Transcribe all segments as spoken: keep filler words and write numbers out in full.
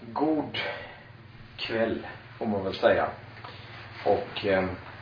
God kväll, får man väl säga. Och eh,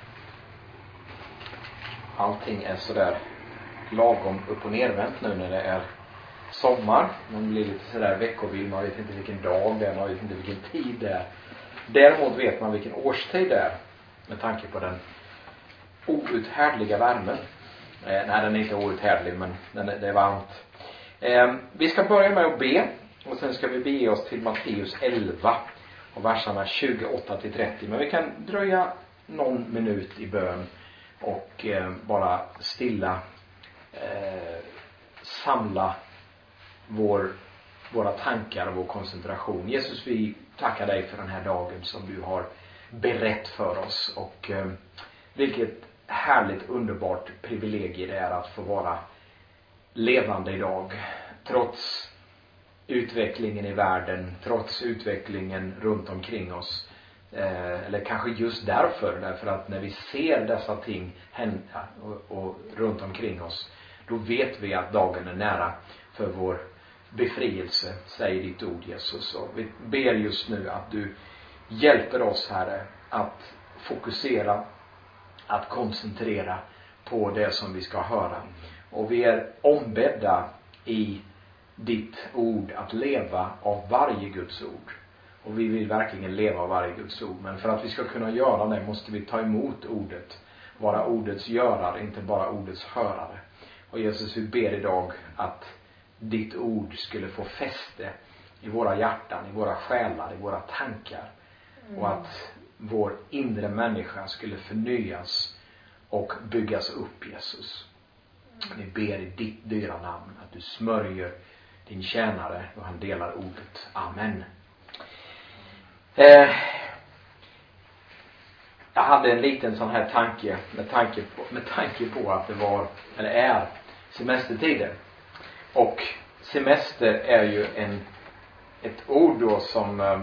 allting är sådär lagom upp och nervänt nu när det är sommar. Man blir lite sådär veckovill, man vet inte vilken dag det är, man vet inte vilken tid det är. Däremot vet man vilken årstid det är, med tanke på den outhärdliga värmen. Eh, nej, den är inte outhärdlig, men den är, det är varmt. Eh, vi ska börja med att be, och sen ska vi bege oss till Matteus elva och verserna tjugoåtta till trettio. Men vi kan dröja någon minut i bön och eh, bara stilla eh, samla vår, våra tankar och vår koncentration. Jesus, vi tackar dig för den här dagen som du har berett för oss, och eh, vilket härligt, underbart privilegium det är att få vara levande idag, trots utvecklingen i världen, trots utvecklingen runt omkring oss. Eh, eller kanske just därför, därför att när vi ser dessa ting hända och, och runt omkring oss, då vet vi att dagen är nära för vår befrielse, säger ditt ord, Jesus. Och vi ber just nu att du hjälper oss, Herre, att fokusera, att koncentrera på det som vi ska höra. Och vi är ombedda i ditt ord att leva av varje Guds ord. Och vi vill verkligen leva av varje Guds ord. Men för att vi ska kunna göra det måste vi ta emot ordet. Vara ordets görare, inte bara ordets hörare. Och Jesus, vi ber idag att ditt ord skulle få fäste i våra hjärtan, i våra själar, i våra tankar. Mm. Och att vår inre människa skulle förnyas och byggas upp, Jesus. Vi ber i ditt dyra namn att du smörjer din tjänare och han delar ordet. Amen. Eh, jag hade en liten sån här tanke med tanke på, med tanke på att det var, eller är, semestertider. Och semester är ju en, ett ord då som eh,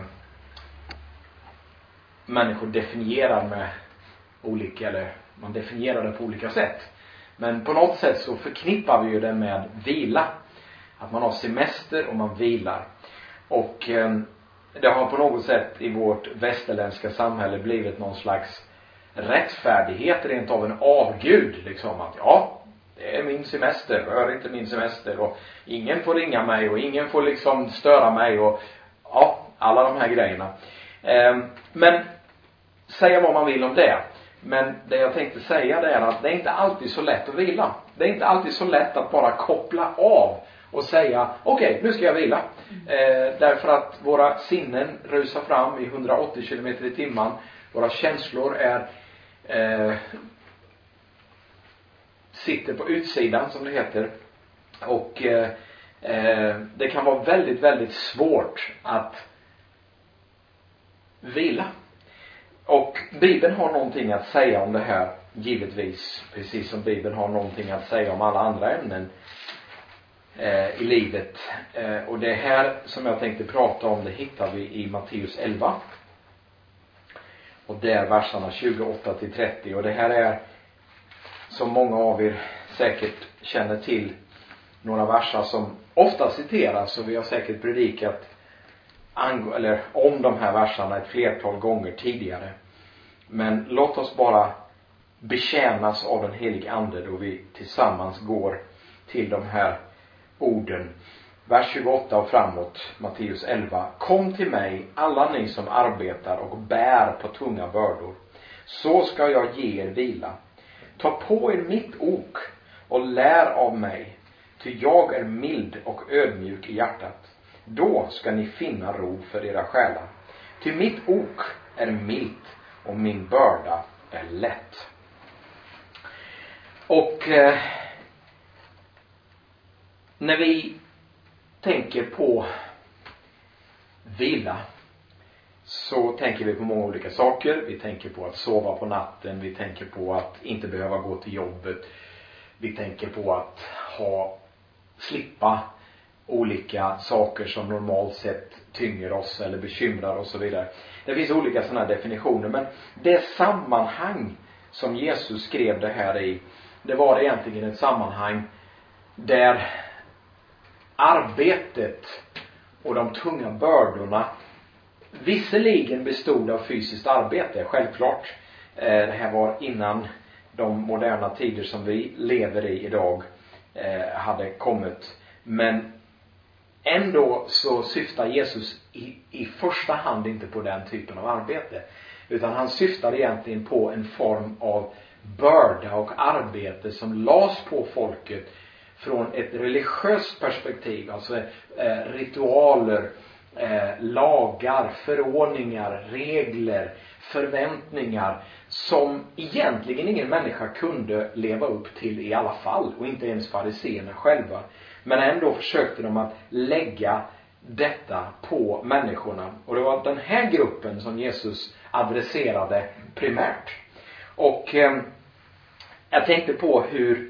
människor definierar med olika, eller man definierar det på olika sätt. Men på något sätt så förknippar vi ju det med vila. Att man har semester och man vilar. Och eh, det har på något sätt i vårt västerländska samhälle blivit någon slags rättfärdighet, rent av en avgud. Liksom att ja, det är min semester, rör inte min semester. Och ingen får ringa mig och ingen får liksom störa mig. Och ja, alla de här grejerna. Eh, men säga vad man vill om det. Men det jag tänkte säga det är att det är inte alltid så lätt att vila. Det är inte alltid så lätt att bara koppla av och säga okej, okay, nu ska jag vila. Eh, därför att våra sinnen rusar fram i hundraåttio kilometer i timmen. Våra känslor är eh, sitter på utsidan, som det heter. Och eh, eh, det kan vara väldigt, väldigt svårt att vila. Och Bibeln har någonting att säga om det här, givetvis. Precis som Bibeln har någonting att säga om alla andra ämnen eh, i livet. Eh, och det här som jag tänkte prata om, det hittar vi i Matteus elva. Och där verserna tjugoåtta till trettio. Och det här är, som många av er säkert känner till, några verser som ofta citeras. Och vi har säkert predikat Ang- eller om de här verserna ett flertal gånger tidigare. Men låt oss bara betjänas av den helige ande då vi tillsammans går till de här orden. Vers tjugoåtta och framåt, Matteus elva. Kom till mig, alla ni som arbetar och bär på tunga bördor, så ska jag ge er vila. Ta på er mitt ok och lär av mig, ty jag är mild och ödmjuk i hjärtat. Då ska ni finna ro för era själar. Ty mitt ok är milt och min börda är lätt. Och eh, när vi tänker på vila, så tänker vi på många olika saker. Vi tänker på att sova på natten. Vi tänker på att inte behöva gå till jobbet. Vi tänker på att ha, slippa olika saker som normalt sett tynger oss eller bekymrar oss och så vidare. Det finns olika sådana definitioner, men det sammanhang som Jesus skrev det här i, det var egentligen ett sammanhang där arbetet och de tunga bördorna visserligen bestod av fysiskt arbete, självklart. Eh, det här var innan de moderna tider som vi lever i idag eh, hade kommit. Men ändå så syftar Jesus i, i första hand inte på den typen av arbete. Utan han syftar egentligen på en form av börda och arbete som lades på folket från ett religiöst perspektiv. Alltså eh, ritualer, eh, lagar, förordningar, regler, förväntningar som egentligen ingen människa kunde leva upp till i alla fall. Och inte ens fariseerna själva. Men ändå försökte de att lägga detta på människorna. Och det var den här gruppen som Jesus adresserade primärt. Och eh, jag tänkte på hur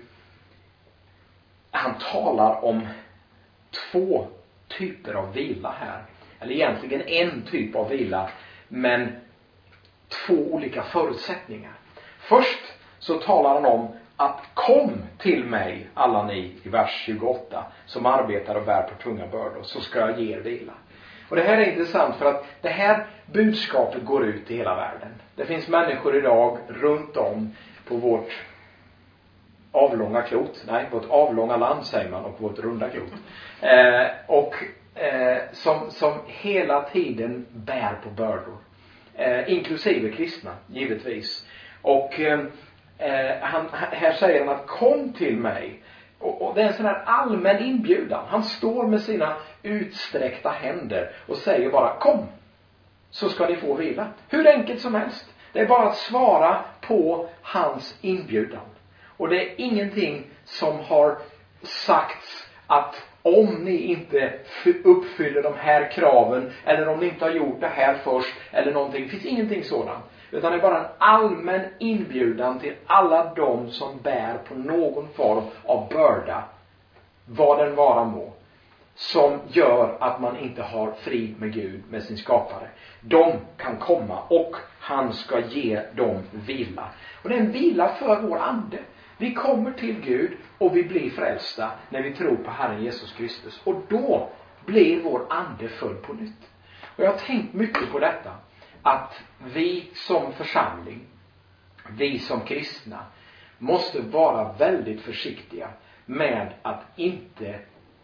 han talar om två typer av vila här. Eller egentligen en typ av vila, men två olika förutsättningar. Först så talar han om att kom till mig alla ni i vers tjugoåtta som arbetar och bär på tunga bördor, så ska jag ge er vila. Och det här är intressant för att det här budskapet går ut i hela världen. Det finns människor idag runt om på vårt avlånga klot. Nej, vårt avlånga land säger man, och vårt runda klot. Eh, och eh, som, som hela tiden bär på bördor. Eh, inklusive kristna, givetvis. Och eh, han, här säger han att kom till mig. Och, och det är en sån här allmän inbjudan. Han står med sina utsträckta händer och säger bara kom, så ska ni få vila. Hur enkelt som helst. Det är bara att svara på hans inbjudan. Och det är ingenting som har sagts att om ni inte uppfyller de här kraven, eller om ni inte har gjort det här först, eller någonting. Det finns ingenting sådant. Utan det är bara en allmän inbjudan till alla de som bär på någon form av börda, vad den vara må, som gör att man inte har frid med Gud, med sin skapare. De kan komma och han ska ge dem vila. Och det är en vila för vår ande. Vi kommer till Gud och vi blir frälsta när vi tror på Herren Jesus Kristus. Och då blir vår ande född på nytt. Och jag har tänkt mycket på detta. Att vi som församling, vi som kristna, måste vara väldigt försiktiga med att inte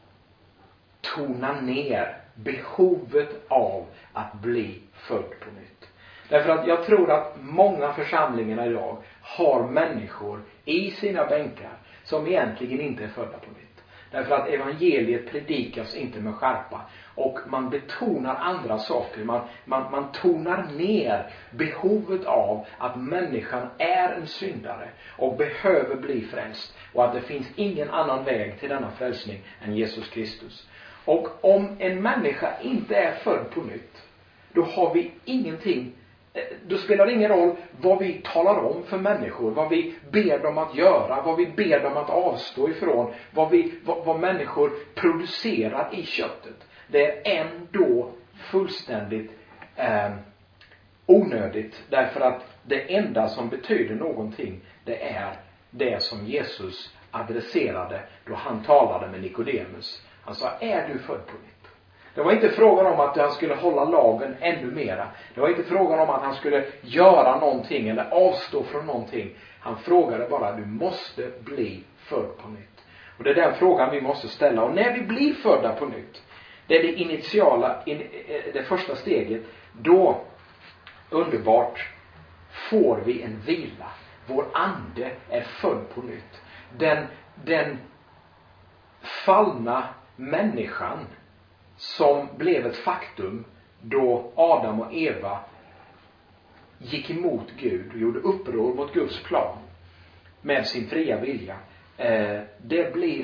tona ner behovet av att bli född på nytt. Därför att jag tror att många församlingar idag har människor i sina bänkar som egentligen inte är födda på nytt. Därför att evangeliet predikas inte med skärpa. Och man betonar andra saker. Man, man, man tonar ner behovet av att människan är en syndare och behöver bli frälst. Och att det finns ingen annan väg till denna frälsning än Jesus Kristus. Och om en människa inte är född på nytt, då har vi ingenting. Då spelar det ingen roll vad vi talar om för människor, vad vi ber dem att göra, vad vi ber dem att avstå ifrån, vad, vi, vad, vad människor producerar i köttet. Det är ändå fullständigt eh, onödigt, därför att det enda som betyder någonting, det är det som Jesus adresserade då han talade med Nikodemus. Han sa, är du född på nytt? Det var inte frågan om att han skulle hålla lagen ännu mera. Det var inte frågan om att han skulle göra någonting eller avstå från någonting. Han frågade bara, du måste bli född på nytt. Och det är den frågan vi måste ställa. Och när vi blir födda på nytt, det är det initiala, det första steget, då underbart får vi en vila. Vår ande är född på nytt. Den, den fallna människan som blev ett faktum då Adam och Eva gick emot Gud och gjorde uppror mot Guds plan med sin fria vilja. Eh, det blir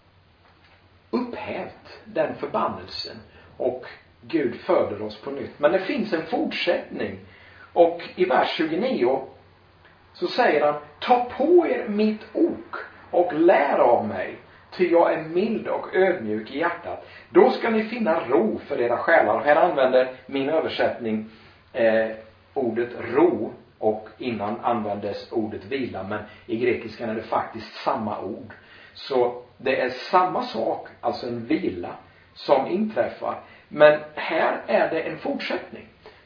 upphävt, den förbannelsen, och Gud föder oss på nytt. Men det finns en fortsättning, och i vers tjugonio så säger han, ta på er mitt ok och lär av mig, ty jag är mild och ödmjuk i hjärtat. Då ska ni finna ro för era själar. Och här använder min översättning eh, ordet ro, och innan användes ordet vila. Men i grekiskan är det faktiskt samma ord. Så det är samma sak, alltså en vila som inträffar. Men här är det en fortsättning.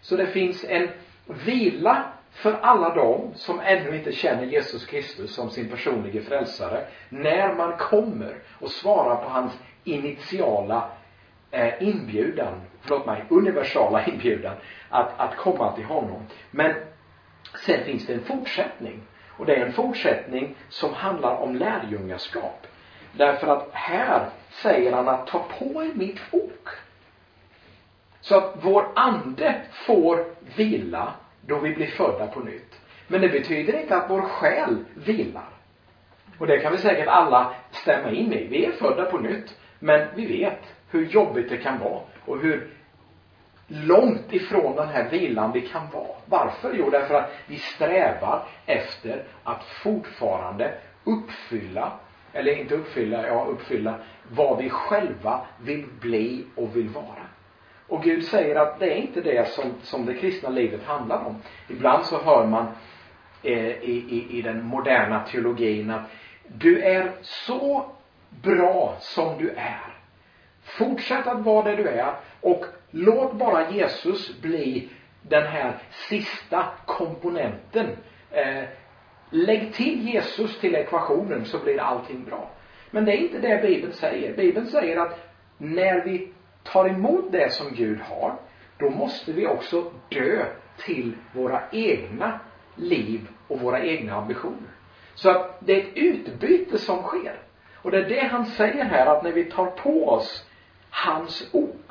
Så det finns en vila för alla dem som ännu inte känner Jesus Kristus som sin personliga frälsare. När man kommer och svarar på hans initiala eh, inbjudan, förlåt mig, universala inbjudan att, att komma till honom. Men sen finns det en fortsättning. Och det är en fortsättning som handlar om lärjungaskap. Därför att här säger han att ta på er mitt ok. Så att vår ande får vila då vi blir födda på nytt. Men det betyder inte att vår själ vilar. Och det kan vi säkert alla stämma in i. Vi är födda på nytt. Men vi vet hur jobbigt det kan vara. Och hur långt ifrån den här vilan vi kan vara. Varför? Jo, därför att vi strävar efter att fortfarande uppfylla, eller inte uppfylla, ja uppfylla vad vi själva vill bli och vill vara. Och Gud säger att det är inte det som, som det kristna livet handlar om. Ibland så hör man eh, i, i, i den moderna teologin att du är så bra som du är. Fortsätt att vara det du är och låt bara Jesus bli den här sista komponenten. Eh, lägg till Jesus till ekvationen så blir allting bra. Men det är inte det Bibeln säger. Bibeln säger att när vi tar emot det som Gud har, då måste vi också dö till våra egna liv och våra egna ambitioner. Så att det är ett utbyte som sker. Och det är det han säger här, att när vi tar på oss hans ok,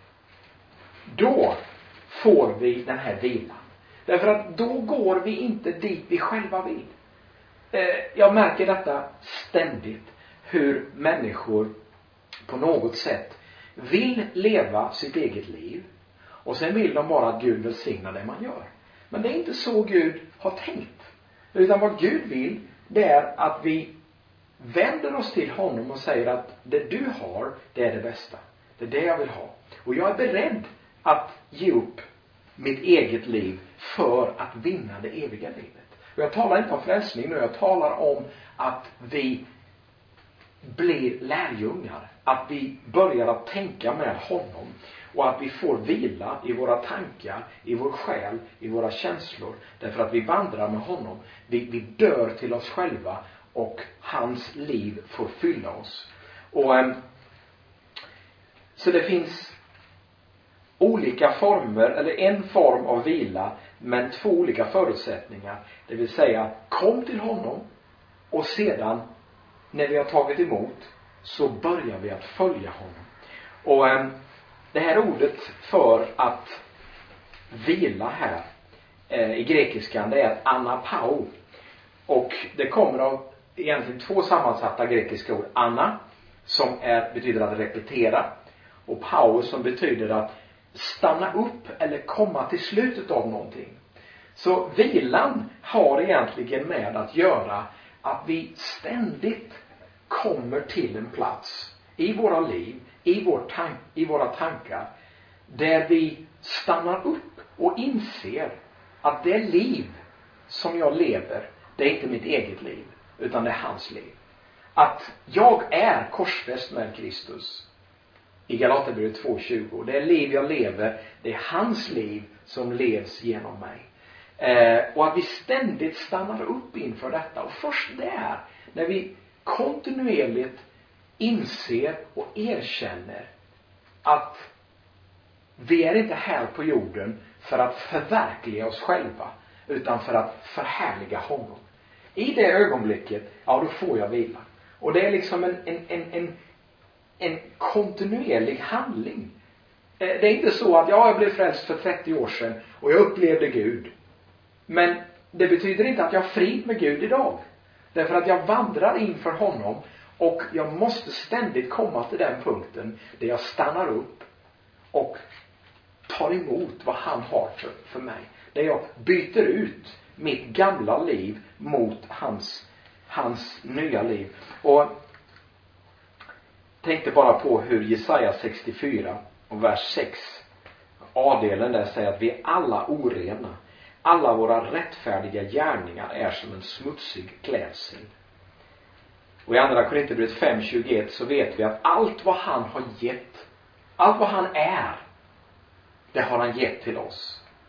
då får vi den här vilan. Därför att då går vi inte dit vi själva vill. Jag märker detta ständigt, hur människor på något sätt vill leva sitt eget liv och sen vill de bara att Gud välsignar det man gör. Men det är inte så Gud har tänkt. Utan vad Gud vill, det är att vi vänder oss till honom och säger att det du har, det är det bästa. Det är det jag vill ha. Och jag är beredd att ge upp mitt eget liv för att vinna det eviga livet. Och jag talar inte om frälsning nu, jag talar om att vi blir lärjungar. Att vi börjar att tänka med honom. Och att vi får vila i våra tankar, i vår själ, i våra känslor. Därför att vi vandrar med honom. Vi, vi dör till oss själva och hans liv får fylla oss. Och äm, så det finns olika former, eller en form av vila, men två olika förutsättningar. Det vill säga, kom till honom och sedan när vi har tagit emot så börjar vi att följa honom. Och eh, det här ordet för att vila här eh, i grekiskan, det är anapau. Och det kommer av egentligen två sammansatta grekiska ord. Anna, som är, betyder att repetera, och pau, som betyder att stanna upp eller komma till slutet av någonting. Så vilan har egentligen med att göra att vi ständigt kommer till en plats i våra liv, i, vår tank, i våra tankar, där vi stannar upp och inser att det liv som jag lever, det är inte mitt eget liv, utan det är hans liv. Att jag är korsfäst med Kristus. I Galaterbrevet två tjugo. Det liv jag lever, det är hans liv som levs genom mig. Eh, och att vi ständigt stannar upp inför detta. Och först där, när vi kontinuerligt inser och erkänner att vi är inte här på jorden för att förverkliga oss själva, utan för att förhärliga honom. I det ögonblicket, ja, då får jag vila. Och det är liksom en, en, en, en, en kontinuerlig handling. Det är inte så att ja, jag blev frälst för trettio år sedan och jag upplevde Gud. Men det betyder inte att jag är fri med Gud idag. Därför att jag vandrar inför honom och jag måste ständigt komma till den punkten där jag stannar upp och tar emot vad han har för, för mig. Där jag byter ut mitt gamla liv mot hans, hans nya liv. Och tänkte bara på hur Jesaja sextiofyra och vers sex, A-delen där, säger att vi är alla orena. Alla våra rättfärdiga gärningar är som en smutsig klädsel. Och i andra Korinthierbrevet fem tjugoett så vet vi att allt vad han har gett, allt vad han är, det har han gett till oss.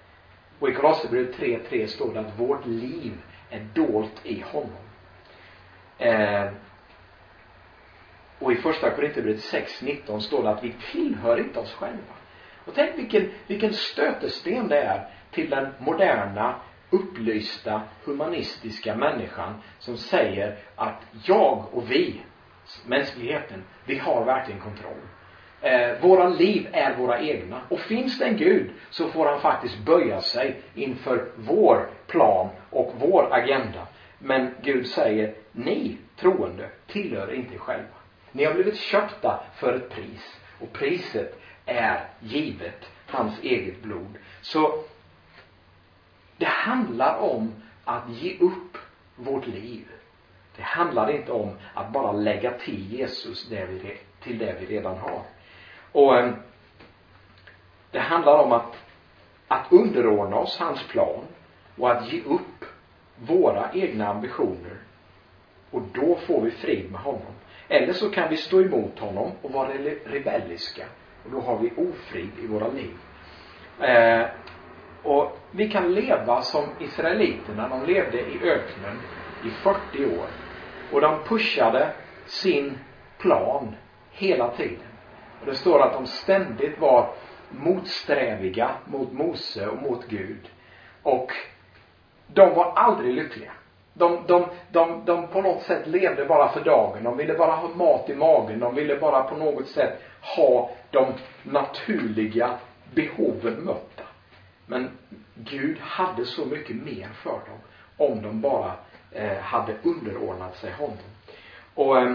Och i Kolosserbrevet tre tre står det att vårt liv är dolt i honom. Eh, och i första Korinthierbrevet sex nitton står det att vi tillhör inte oss själva. Och tänk vilken, vilken stötesten det är till den moderna, upplysta, humanistiska människan som säger att jag och vi, mänskligheten, vi har verkligen kontroll. Eh, våra liv är våra egna. Och finns det en Gud så får han faktiskt böja sig inför vår plan och vår agenda. Men Gud säger, ni troende tillhör inte er själva. Ni har blivit köpta för ett pris. Och priset är givet hans eget blod. Så det handlar om att ge upp vårt liv. Det handlar inte om att bara lägga till Jesus det vi, till det vi redan har. Och eh, det handlar om att, att underordna oss hans plan och att ge upp våra egna ambitioner. Och då får vi frid med honom. Eller så kan vi stå emot honom och vara rebelliska. Och då har vi ofrid i våra liv. Eh, och vi kan leva som israeliterna. De levde i öknen i fyrtio år. Och de pushade sin plan hela tiden. Och det står att de ständigt var motsträviga mot Mose och mot Gud. Och de var aldrig lyckliga. De, de, de, de på något sätt levde bara för dagen. De ville bara ha mat i magen. De ville bara på något sätt ha de naturliga behoven mötta. Men Gud hade så mycket mer för dem. Om de bara eh, hade underordnat sig honom. Och eh,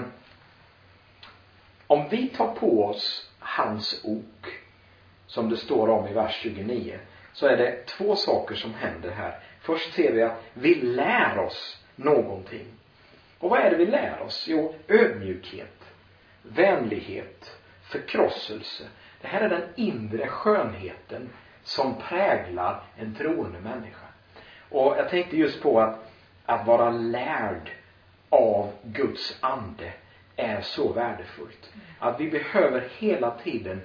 om vi tar på oss hans ok, som det står om i vers tjugonio, så är det två saker som händer här. Först ser vi att vi lär oss någonting. Och vad är det vi lär oss? Jo, ödmjukhet, vänlighet, förkrosselse. Det här är den inre skönheten som präglar en troende människa. Och jag tänkte just på att, att vara lärd av Guds ande är så värdefullt. Att vi behöver hela tiden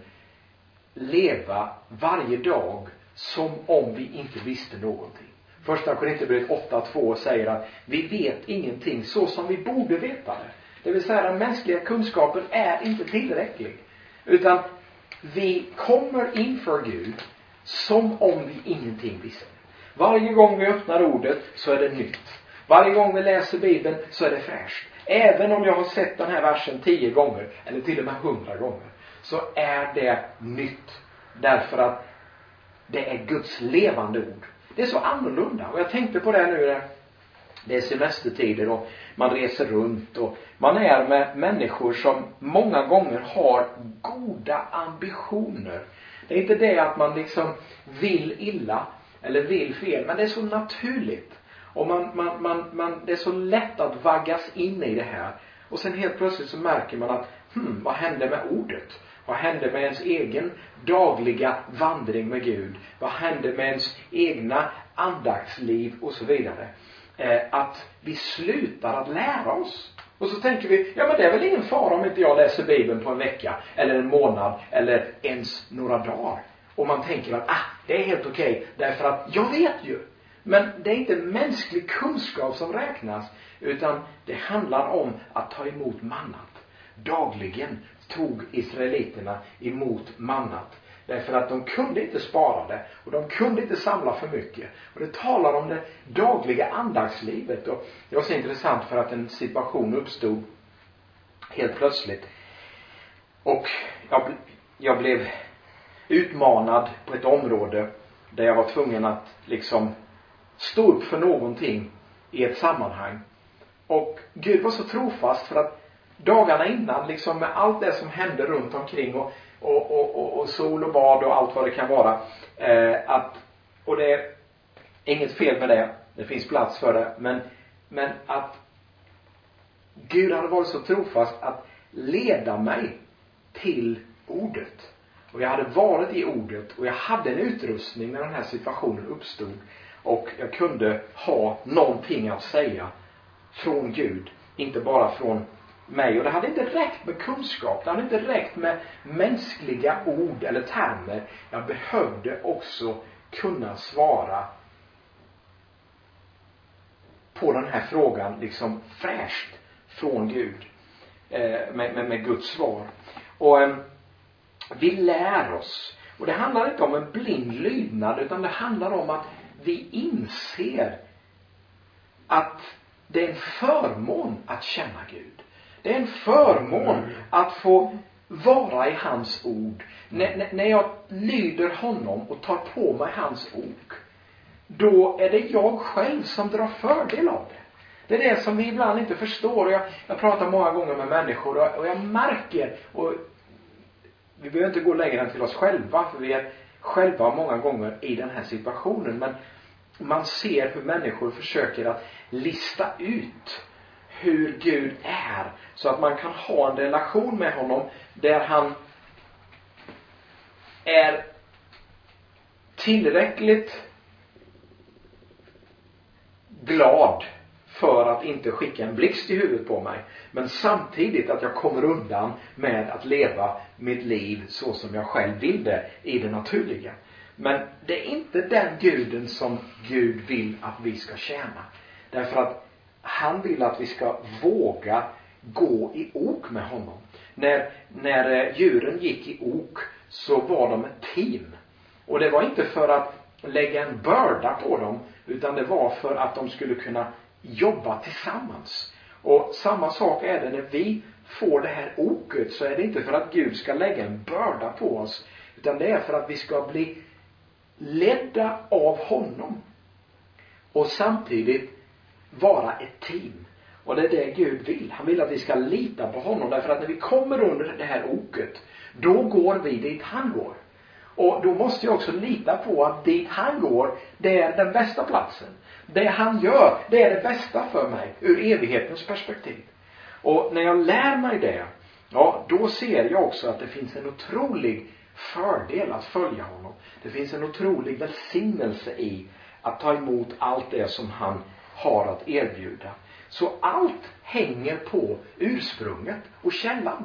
leva varje dag som om vi inte visste någonting. Första Korinthierbrevet åtta två säger att vi vet ingenting så som vi borde veta det. Det vill säga den mänskliga kunskapen är inte tillräcklig. Utan vi kommer inför Gud som om vi ingenting visste. Varje gång vi öppnar ordet så är det nytt. Varje gång vi läser Bibeln så är det fräscht. Även om jag har sett den här versen tio gånger eller till och med hundra gånger, så är det nytt. Därför att det är Guds levande ord. Det är så annorlunda. Och jag tänkte på det nu. Det är semestertider och man reser runt. Och man är med människor som många gånger har goda ambitioner. Det är inte det att man liksom vill illa eller vill fel. Men det är så naturligt. Och man, man, man, man, det är så lätt att vaggas in i det här. Och sen helt plötsligt så märker man att hmm, vad hände med ordet? Vad hände med ens egen dagliga vandring med Gud? Vad hände med ens egna andaktsliv och så vidare? Eh, att vi slutar att lära oss. Och så tänker vi, ja men det är väl ingen fara om inte jag läser Bibeln på en vecka. Eller en månad. Eller ens några dagar. Och man tänker att ah, det är helt okej. Därför att jag vet ju. Men det är inte mänsklig kunskap som räknas. Utan det handlar om att ta emot mannat. Dagligen tog israeliterna emot mannat. Därför att de kunde inte spara det. Och de kunde inte samla för mycket. Och det talar om det dagliga andagslivet. Och det var så intressant för att en situation uppstod helt plötsligt. Och jag, jag blev utmanad på ett område där jag var tvungen att liksom stå upp för någonting i ett sammanhang. Och Gud var så trofast för att dagarna innan, liksom med allt det som hände runt omkring och, och, och, och, och sol och bad och allt vad det kan vara, eh, att, och det är inget fel med det, det finns plats för det, men, men att Gud hade varit så trofast att leda mig till ordet. Och jag hade varit i ordet och jag hade en utrustning när den här situationen uppstod. Och jag kunde ha någonting att säga från Gud, inte bara från mig. Och det hade inte räckt med kunskap, det hade inte räckt med mänskliga ord eller termer. Jag behövde också kunna svara på den här frågan liksom fräscht från Gud. Eh, med, med, med Guds svar. Och eh, vi lär oss. Och det handlar inte om en blind lydnad, utan det handlar om att vi inser att det är en förmån att känna Gud. Det är en förmån att få vara i hans ord. N- när jag lyder honom och tar på mig hans ok, då är det jag själv som drar fördel av det. Det är det som vi ibland inte förstår. Jag, jag pratar många gånger med människor och, och jag märker, och vi behöver inte gå längre än till oss själva, för vi är själva många gånger i den här situationen, men man ser hur människor försöker att lista ut hur Gud är, så att man kan ha en relation med honom där han är tillräckligt glad för att inte skicka en blixt i huvudet på mig, men samtidigt att jag kommer undan med att leva mitt liv så som jag själv vill det i det naturliga. Men det är inte den guden som Gud vill att vi ska tjäna. Därför att han vill att vi ska våga gå i ok med honom. När, när djuren gick i ok så var de ett team. Och det var inte för att lägga en börda på dem, utan det var för att de skulle kunna jobba tillsammans. Och samma sak är det när vi får det här oket, så är det inte för att Gud ska lägga en börda på oss, utan det är för att vi ska bli ledda av honom och samtidigt vara ett team. Och det är det Gud vill. Han vill att vi ska lita på honom, därför att när vi kommer under det här oket, då går vi dit han går. Och då måste jag också lita på att dit han går, det är den bästa platsen. Det han gör, det är det bästa för mig ur evighetens perspektiv. Och när jag lär mig det, ja, då ser jag också att det finns en otrolig fördel att följa honom. Det finns en otrolig välsignelse i att ta emot allt det som han har att erbjuda. Så allt hänger på ursprunget och källan.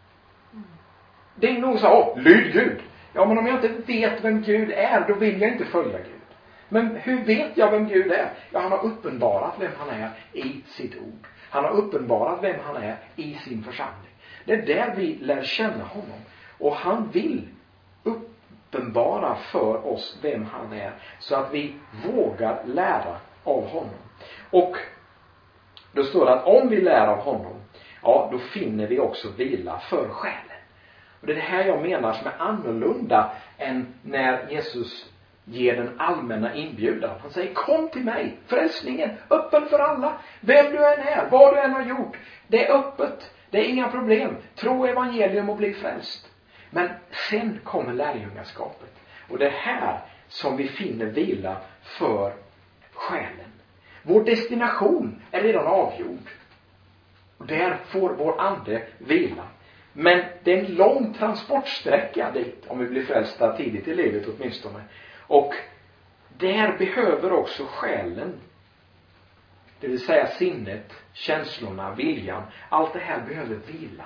Det är nog så, åh, lyd Gud. Ja, men om jag inte vet vem Gud är, då vill jag inte följa Gud. Men hur vet jag vem Gud är? Ja, han har uppenbarat vem han är i sitt ord. Han har uppenbarat vem han är i sin församling. Det är där vi lär känna honom. Och han vill uppenbara för oss vem han är, så att vi vågar lära av honom. Och då står det att om vi lär av honom, ja, då finner vi också vila för själen. Och det är det här jag menar som är annorlunda än när Jesus ger den allmänna inbjudan. Han säger, kom till mig, frälsningen, öppen för alla. Vem du än är, vad du än har gjort, det är öppet. Det är inga problem. Tro evangelium och bli frälst. Men sen kommer lärjungaskapet. Och det är här som vi finner vila för själen. Vår destination är redan avgjord. Och där får vår ande vila. Men det är en lång transportsträcka dit, om vi blir frälsta tidigt i livet åtminstone. Och där behöver också själen, det vill säga sinnet, känslorna, viljan, allt det här behöver vila.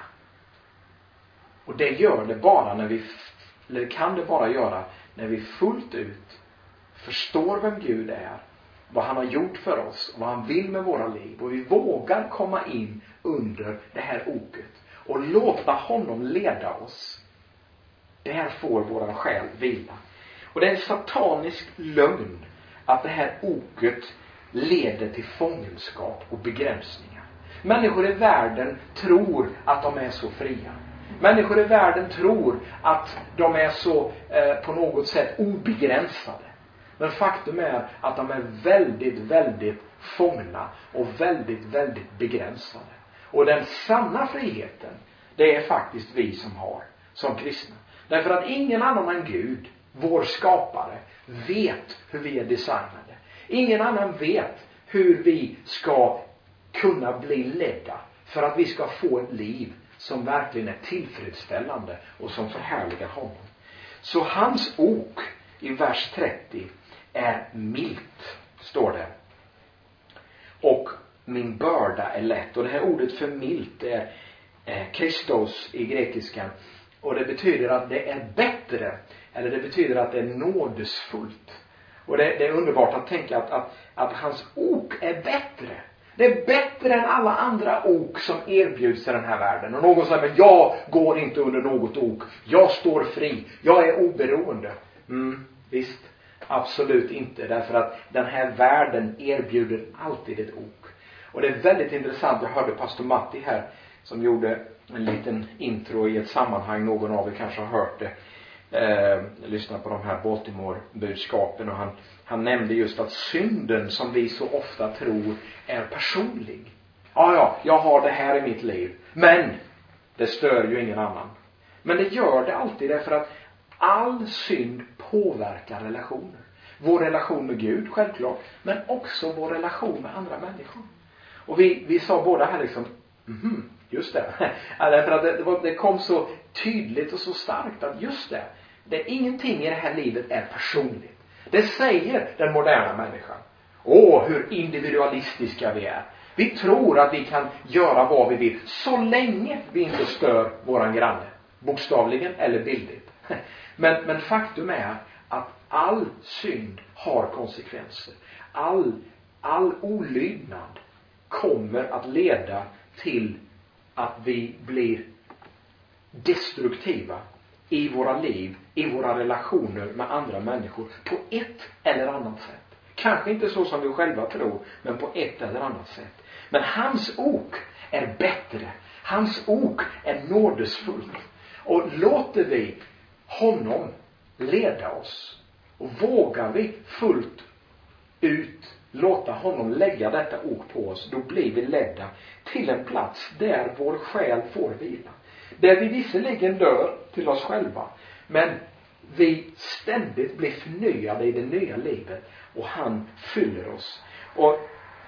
Och det gör det bara när vi, eller kan det bara göra när vi fullt ut förstår vem Gud är, vad han har gjort för oss och vad han vill med våra liv. Och vi vågar komma in under det här oket och låta honom leda oss. Där får våran själ vila. Och det är en satanisk lögn att det här oket leder till fångenskap och begränsningar. Människor i världen tror att de är så fria. Människor i världen tror att de är så eh, på något sätt obegränsade. Men faktum är att de är väldigt, väldigt fångna och väldigt, väldigt begränsade. Och den sanna friheten, det är faktiskt vi som har som kristna. Därför att ingen annan än Gud, vår skapare, vet hur vi är designade. Ingen annan vet hur vi ska kunna bli ledda för att vi ska få ett liv som verkligen är tillfredsställande och som förhärligar honom. Så hans ok i vers trettio är milt, står det. Och min börda är lätt. Och det här ordet för milt är eh, Christos i grekiskan. Och det betyder att det är bättre. Eller det betyder att det är nådesfullt. Och det, det är underbart att tänka att, att, att hans ok är bättre. Det är bättre än alla andra ok som erbjuds i den här världen. Och någon säger, men jag går inte under något ok. Jag står fri. Jag är oberoende. Mm, visst, absolut inte. Därför att den här världen erbjuder alltid ett ok. Och det är väldigt intressant. Jag hörde pastor Matti här som gjorde en liten intro i ett sammanhang. Någon av er kanske har hört det. Eh, lyssna på de här Baltimore-budskapen, och han, han nämnde just att synden som vi så ofta tror är personlig. Ja, ja, jag har det här i mitt liv, men det stör ju ingen annan. Men det gör det alltid, därför att all synd påverkar relationer. Vår relation med Gud, självklart, men också vår relation med andra människor. Och vi, vi sa båda här liksom, mhm, just det. Därför att det, det, var, det kom så tydligt och så starkt att just det, det är ingenting i det här livet är personligt. Det säger den moderna människan. Åh, hur individualistiska vi är. Vi tror att vi kan göra vad vi vill så länge vi inte stör våran granne. Bokstavligen eller bildligt. Men, men faktum är att all synd har konsekvenser. All, all olydnad kommer att leda till att vi blir destruktiva i våra liv, i våra relationer med andra människor på ett eller annat sätt. Kanske inte så som vi själva tror, men på ett eller annat sätt. Men hans ok är bättre. Hans ok är nådesfullt. Och låter vi honom leda oss, och vågar vi fullt ut låta honom lägga detta ok på oss, då blir vi ledda till en plats där vår själ får vila. Där vi visserligen dör till oss själva, men vi ständigt blir förnyade i det nya livet, och han fyller oss. Och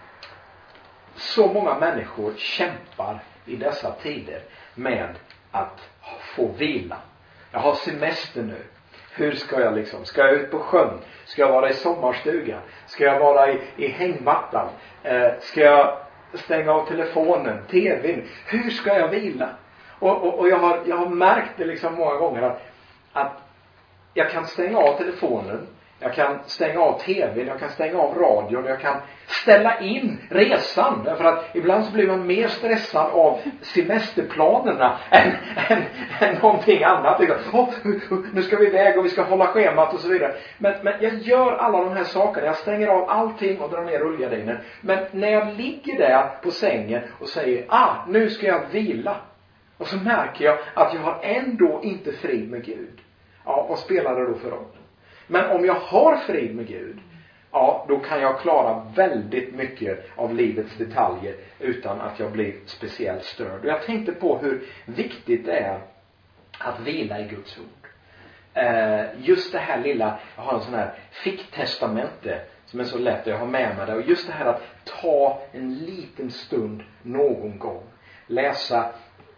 så många människor kämpar i dessa tider med att få vila. Jag har semester nu. Hur ska jag liksom? Ska jag ut på sjön? Ska jag vara i sommarstugan? Ska jag vara i, i hängmattan? Eh, ska jag stänga av telefonen, tvn? Hur ska jag vila? Och, och, och jag, har, jag har märkt det liksom många gånger att, att jag kan stänga av telefonen. Jag kan stänga av tvn, jag kan stänga av radion, jag kan ställa in resan. Därför att ibland så blir man mer stressad av semesterplanerna än, än, än någonting annat. Oh, nu ska vi iväg och vi ska hålla schemat och så vidare. Men, men jag gör alla de här sakerna. Jag stänger av allting och drar ner rullgardinen. Men när jag ligger där på sängen och säger, ah, nu ska jag vila. Och så märker jag att jag har ändå inte frid med Gud. Ja, vad spelar det då för roll? Men om jag har frid med Gud, ja, då kan jag klara väldigt mycket av livets detaljer utan att jag blir speciellt störd. Och jag tänkte på hur viktigt det är att vila i Guds ord. Eh, just det här lilla, jag har en sån här ficktestamente som är så lätt att jag har med mig det. Och just det här att ta en liten stund någon gång. Läsa.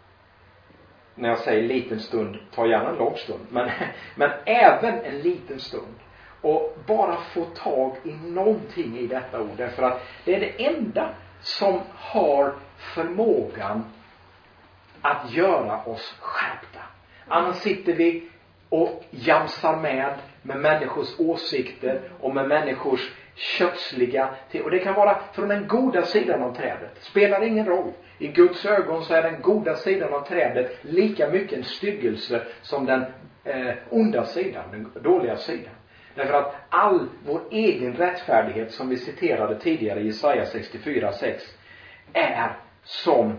När jag säger liten stund, ta gärna en lång stund. Men, men även en liten stund. Och bara få tag i någonting i detta ord. Därför att det är det enda som har förmågan att göra oss skärpta. Annars sitter vi och jamsar med med människors åsikter och med människors kötsliga. Och det kan vara från den goda sidan av trädet. Spelar ingen roll. I Guds ögon så är den goda sidan av trädet lika mycket en styggelse som den eh, onda sidan, den dåliga sidan. Därför att all vår egen rättfärdighet, som vi citerade tidigare i Jesaja sextiofyra sex, är som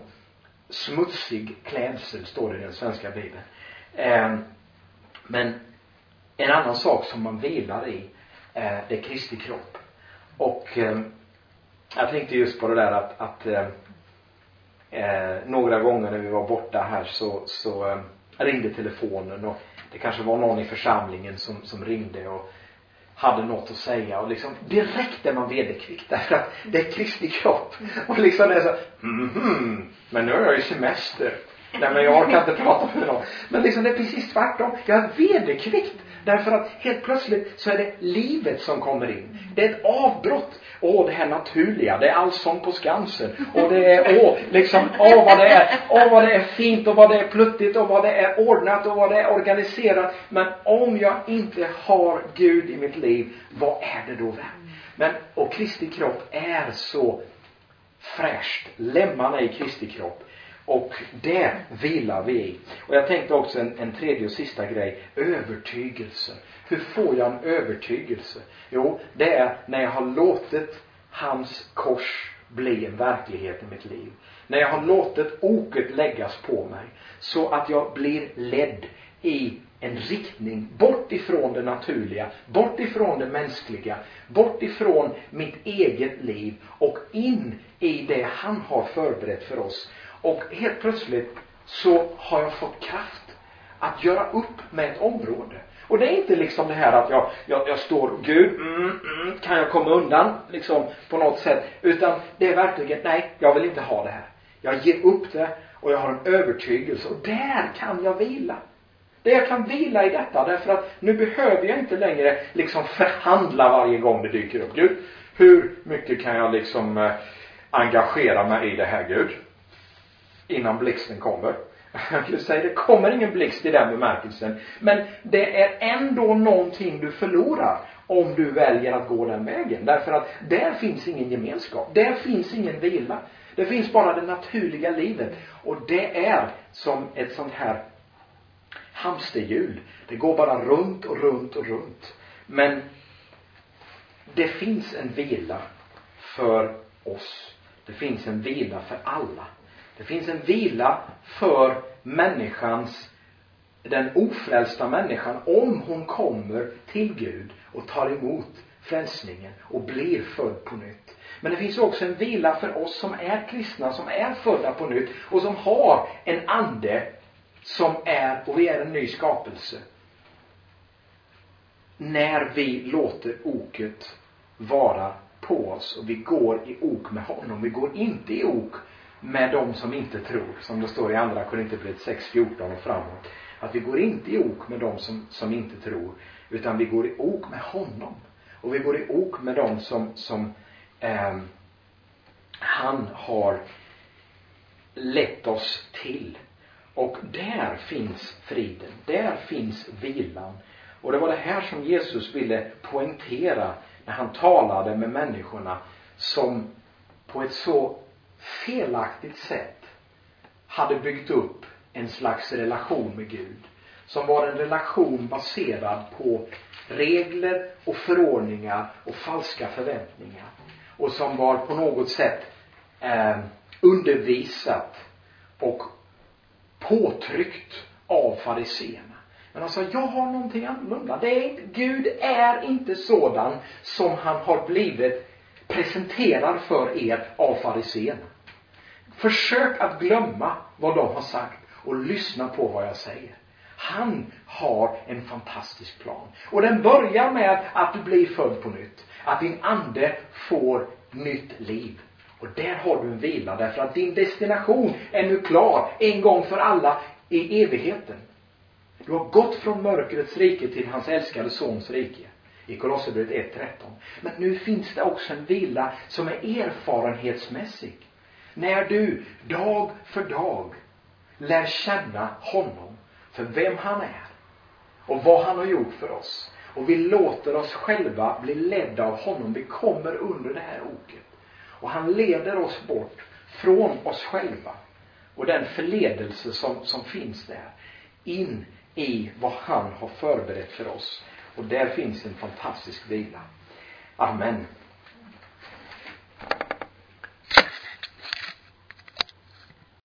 smutsig klädsel, står det i den svenska bibeln. Eh, men en annan sak som man vilar i, eh, det är Kristi kropp. Och eh, jag tänkte just på det där att, att eh, Eh, några gånger när vi var borta här så, så eh, ringde telefonen, och det kanske var någon i församlingen som, som ringde och hade något att säga, och liksom direkt är man vederkvick därför att det är Kristi kropp, och liksom det är så, mm-hmm, men nu är jag i semester, Nej, men jag orkar inte prata för någon. Men liksom det är precis tvärtom. Jag är vederkvikt. Därför att helt plötsligt så är det livet som kommer in. Det är ett avbrott. Åh, det här naturliga. Det är allsång på Skansen. Och det är, åh, liksom, åh vad det är. Åh, vad det är fint och vad det är pluttigt och vad det är ordnat och vad det är organiserat. Men om jag inte har Gud i mitt liv, vad är det då värt? Men, och Kristi kropp är så fräscht. Lemmarna i Kristi kropp. Och det vilar vi i. Och jag tänkte också en, en tredje och sista grej. Övertygelse. Hur får jag en övertygelse? Jo, det är när jag har låtit hans kors bli en verklighet i mitt liv. När jag har låtit oket läggas på mig. Så att jag blir ledd i en riktning bort ifrån det naturliga. Bort ifrån det mänskliga. Bort ifrån mitt eget liv. Och in i det han har förberett för oss. Och helt plötsligt så har jag fått kraft att göra upp med ett område. Och det är inte liksom det här att jag, jag, jag står, Gud, mm, mm, kan jag komma undan liksom på något sätt. Utan det är verkligen, nej, jag vill inte ha det här. Jag ger upp det och jag har en övertygelse. Och där kan jag vila. Det jag kan vila i detta, därför att nu behöver jag inte längre liksom förhandla varje gång det dyker upp. Gud, hur mycket kan jag liksom eh, engagera mig i det här, Gud? Innan blixten kommer. Jag säger, det kommer ingen blixt i den bemärkelsen. Men det är ändå någonting du förlorar om du väljer att gå den vägen. Därför att där finns ingen gemenskap. Där finns ingen vila. Det finns bara det naturliga livet. Och det är som ett sånt här hamsterhjul. Det går bara runt och runt och runt. Men det finns en vila för oss. Det finns en vila för alla. Det finns en vila för människans, den ofrälsta människan, om hon kommer till Gud och tar emot frälsningen och blir född på nytt. Men det finns också en vila för oss som är kristna, som är födda på nytt och som har en ande som är, och vi är en ny skapelse. När vi låter oket vara på oss och vi går i ok med honom. Vi går inte i ok med de som inte tror, som det står i andra Korinthierbrevet sex fjorton och framåt. Att vi går inte i ok med de som, som inte tror, utan vi går i ok med honom. Och vi går i ok med de som, som eh, han har lett oss till. Och där finns friden, där finns vilan. Och det var det här som Jesus ville poängtera när han talade med människorna som på ett så felaktigt sätt hade byggt upp en slags relation med Gud. Som var en relation baserad på regler och förordningar och falska förväntningar. Och som var på något sätt eh, undervisat och påtryckt av fariseerna. Men han sa, jag har någonting annorlunda. Det är inte, Gud är inte sådan som han har blivit presenterad för er av fariseerna. Försök att glömma vad de har sagt och lyssna på vad jag säger. Han har en fantastisk plan. Och den börjar med att du blir född på nytt. Att din ande får nytt liv. Och där har du en vila, därför att din destination är nu klar en gång för alla i evigheten. Du har gått från mörkrets rike till hans älskade sons rike. I Kolosserbrevet ett tretton. Men nu finns det också en vila som är erfarenhetsmässig. När du dag för dag lär känna honom för vem han är och vad han har gjort för oss. Och vi låter oss själva bli ledda av honom. Vi kommer under det här oket. Och han leder oss bort från oss själva. Och den förledelse som, som finns där. In i vad han har förberett för oss. Och där finns en fantastisk vila. Amen.